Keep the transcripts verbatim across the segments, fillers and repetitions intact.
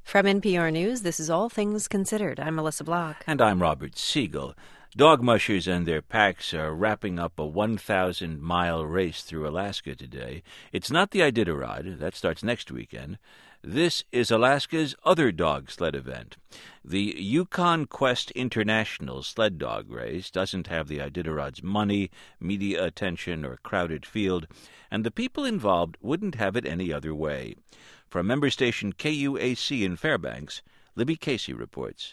From N P R News, this is All Things Considered. I'm Melissa Block. And I'm Robert Siegel. Dog mushers and their packs are wrapping up a one thousand mile race through Alaska today. It's not the Iditarod. That starts next weekend. This is Alaska's other dog sled event. The Yukon Quest International Sled Dog Race doesn't have the Iditarod's money, media attention, or crowded field, and the people involved wouldn't have it any other way. From member station K U A C in Fairbanks, Libby Casey reports.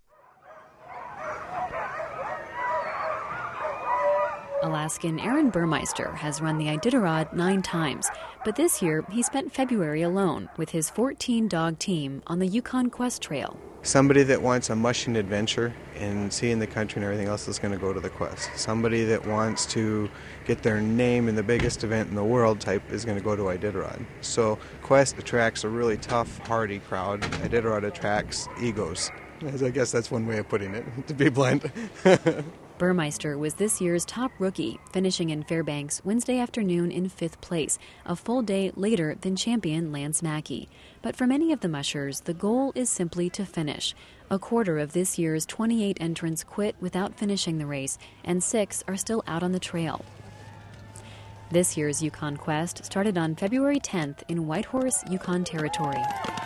Alaskan Aaron Burmeister has run the Iditarod nine times, but this year he spent February alone with his fourteen-dog team on the Yukon Quest Trail. Somebody that wants a mushing adventure and seeing the country and everything else is going to go to the Quest. Somebody that wants to get their name in the biggest event in the world type is going to go to Iditarod. So Quest attracts a really tough, hardy crowd. Iditarod attracts egos. I guess that's one way of putting it, to be blunt. Burmeister was this year's top rookie, finishing in Fairbanks Wednesday afternoon in fifth place, a full day later than champion Lance Mackey. But for many of the mushers, the goal is simply to finish. A quarter of this year's twenty-eight entrants quit without finishing the race, and six are still out on the trail. This year's Yukon Quest started on February tenth in Whitehorse, Yukon Territory.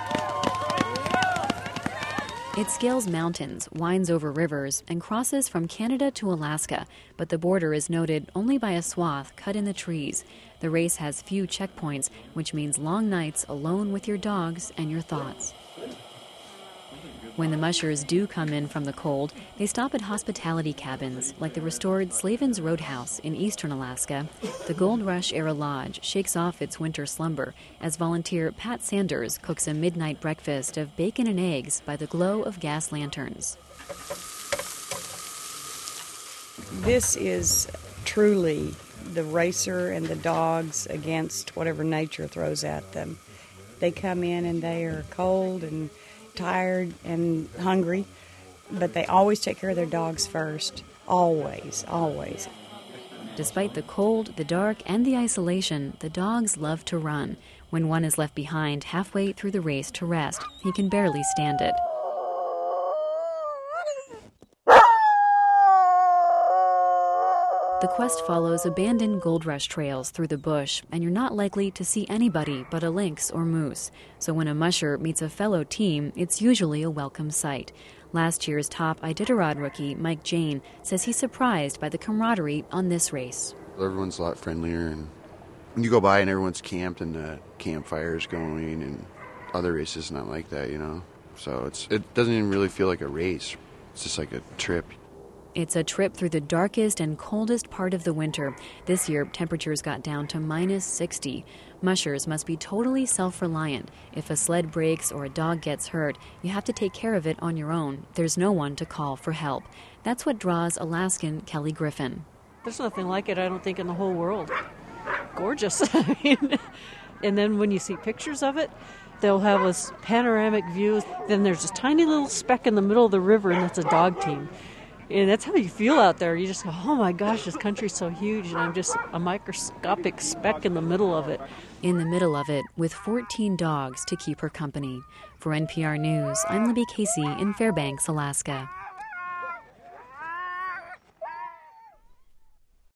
It scales mountains, winds over rivers, and crosses from Canada to Alaska, but the border is noted only by a swath cut in the trees. The race has few checkpoints, which means long nights alone with your dogs and your thoughts. When the mushers do come in from the cold, they stop at hospitality cabins, like the restored Slavin's Roadhouse in eastern Alaska. The Gold Rush Era Lodge shakes off its winter slumber as volunteer Pat Sanders cooks a midnight breakfast of bacon and eggs by the glow of gas lanterns. This is truly the racer and the dogs against whatever nature throws at them. They come in and they are cold and tired and hungry, but they always take care of their dogs first. Always, always. Despite the cold, the dark, and the isolation, the dogs love to run. When one is left behind halfway through the race to rest, he can barely stand it. The quest follows abandoned gold rush trails through the bush, and you're not likely to see anybody but a lynx or moose. So when a musher meets a fellow team, it's usually a welcome sight. Last year's top Iditarod rookie, Mike Jane, says he's surprised by the camaraderie on this race. Everyone's a lot friendlier, and you go by and everyone's camped and the campfire's going, and other races not like that, you know. So it's it doesn't even really feel like a race. It's just like a trip. It's a trip through the darkest and coldest part of the winter. This year, temperatures got down to minus sixty. Mushers must be totally self-reliant. If a sled breaks or a dog gets hurt, you have to take care of it on your own. There's no one to call for help. That's what draws Alaskan Kelly Griffin. There's nothing like it, I don't think, in the whole world. Gorgeous. I mean, and then when you see pictures of it, they'll have this panoramic view. Then there's this tiny little speck in the middle of the river, and that's a dog team. And that's how you feel out there. You just go, oh my gosh, this country's so huge, and I'm just a microscopic speck in the middle of it. In the middle of it, with fourteen dogs to keep her company. For N P R News, I'm Libby Casey in Fairbanks, Alaska.